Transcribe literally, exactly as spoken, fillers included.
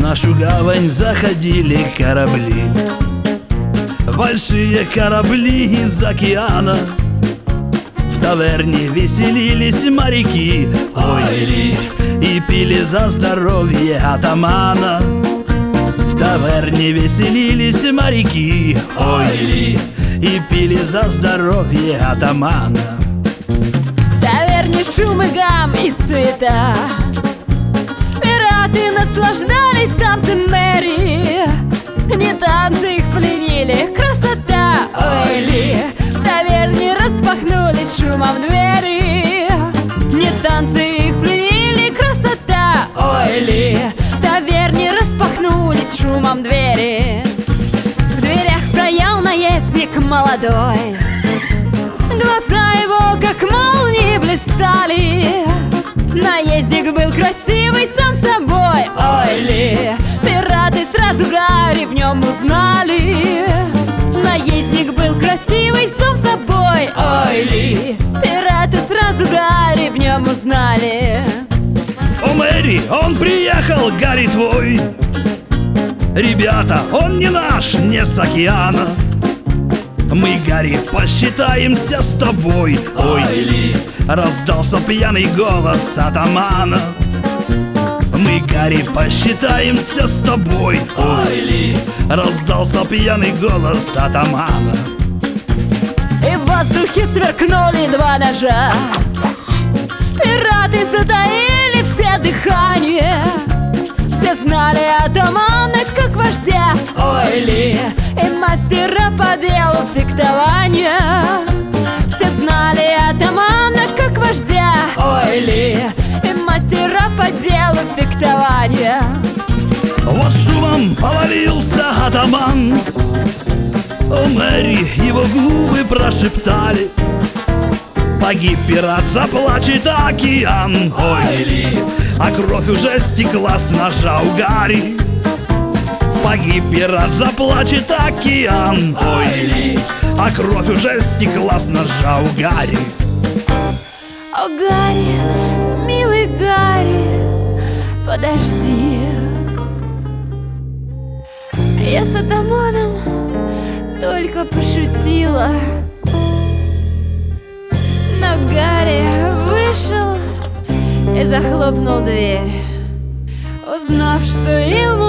нашу гавань заходили корабли, большие корабли из океана. В таверне веселились моряки, ой, и пили за здоровье атамана. В таверне веселились моряки, ой, и пили за здоровье атамана. В таверне шум и гам и суета, пираты наслаждались танцем Мэри. Не танцы их пленили, красота, ой-ли. В таверне распахнулись шумом двери. Не танцы их пленили, красота, ой-ли. В таверне распахнулись шумом двери. В дверях стоял наездник молодой, глаза его как молнии блистали. Наездник был красивый сам собой, ой-ли. Пираты сразу Гарри в нем узнали. Наездник был красивый сам собой, ой-ли. Пираты сразу Гарри в нем узнали. О, Мэри, он приехал, Гарри твой. Ребята, он не наш, не с океана. Мы, Гарри, посчитаемся с тобой, ой, раздался пьяный голос атамана. Мы, Гарри, посчитаемся с тобой, ой, раздался пьяный голос атамана. И в воздухе сверкнули два ножа, пираты затаили все дыхание. Все знали атамана как вождя, ой-ли, и мастера по делу фехтования. Все знали атамана как вождя, ой-ли, и мастера по делу фехтования. Вот шумом повалился атаман. О, Мэри, его губы прошептали: погиб пират, заплачет океан, ой, а кровь уже стекла с ножа у Гарри. Погиб пират, заплачет океан, ой, а кровь уже стекла с ножа у Гарри. О, Гарри, милый Гарри, подожди. Я с атаманом только пошутила. Но Гарри вышел и захлопнул дверь, узнав, что ему